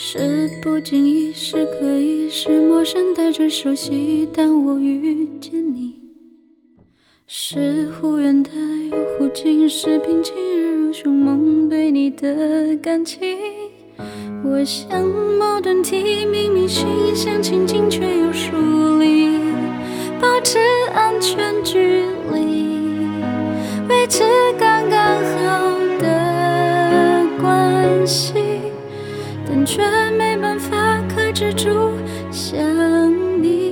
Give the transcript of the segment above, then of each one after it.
是不经意，是刻意，是陌生带着熟悉，但我遇见你。是忽远的又忽近，是平静日如凶猛对你的感情。我像矛盾体，明明心想亲近，却又疏离，保持安全距离，维持刚刚好的关系，但却没办法克制住想你。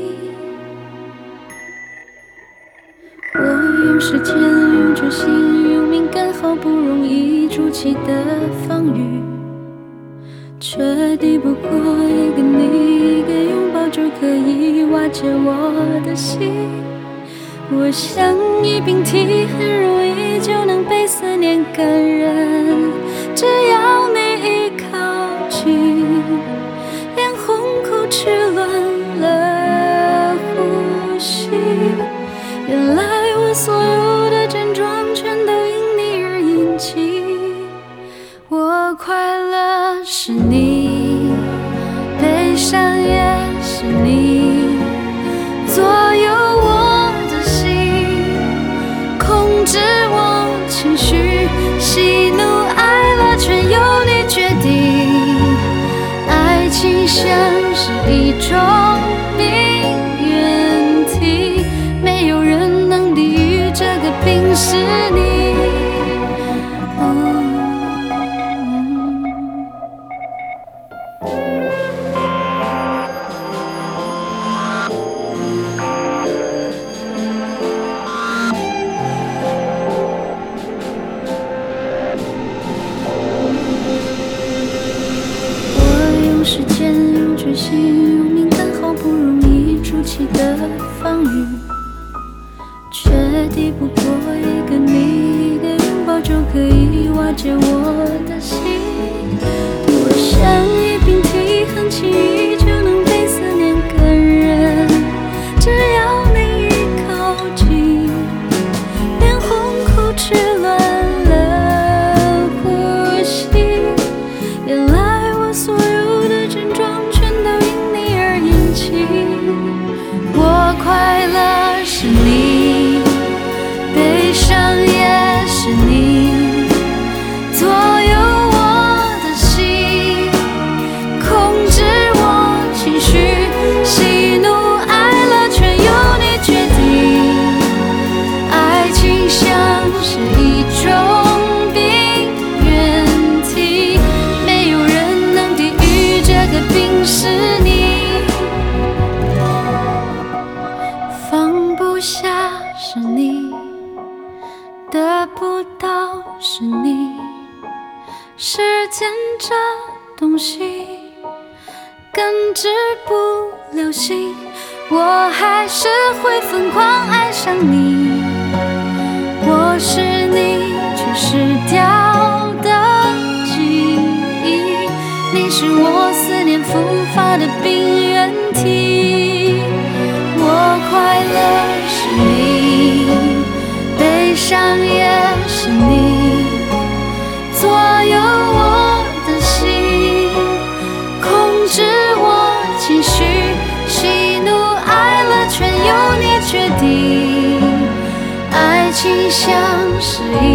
我用时间，用决心，用敏感，好不容易筑起的防御，却抵不过一个你，一个拥抱就可以瓦解我的心。我像一瓶涕，很容易就能被思念感染，只要你一靠近，脸红口齿乱了呼吸。原来我所有的症状全都因你而引起。我快乐是你，悲伤也是你，左右我的心，控制我情绪，喜怒哀乐全由你决定。爱情像是一种命运题，没有人能抵御这个病是你。时间用决心，用敏感，好不容易筑起的防御，却抵不过一个你，一个拥抱就可以瓦解我的心。我像一瓶涕，很轻易就能被思念感染，只要你一靠近，脸红口齿乱了呼吸。原来我所有的症状全都因你而引起。我快乐是你，悲伤也是你，左右我的心，控制我情绪，喜怒哀乐全由你决定。爱情像是一种病原体，没有人能抵御这个病是你。放不下是你，得不到是你，时间这东西根治不了心，我还是会疯狂爱上你。我是你去失掉的记忆，你是我思念复发的病原体。我快乐是你，悲伤也是你，左右我的心，控制我情绪，喜怒哀乐全由你决定。爱情像是